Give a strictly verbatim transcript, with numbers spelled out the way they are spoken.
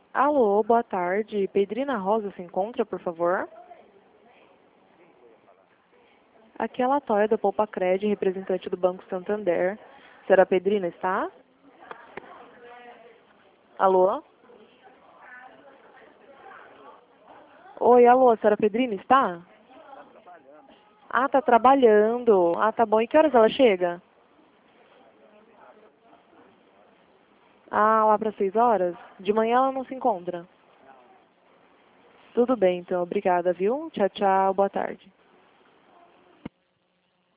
Alô, boa tarde. Pedrina Rosa se encontra, por favor? Aqui é a Latóia da Poupa Cred, representante do Banco Santander. Senhora Pedrina está? Alô? Oi, alô, a senhora Pedrina está? Ah, tá trabalhando. Ah, tá bom. E que horas ela chega? Ah, lá para seis horas? De manhã ela não se encontra? Tudo bem, então. Obrigada, viu? Tchau, tchau. Boa tarde.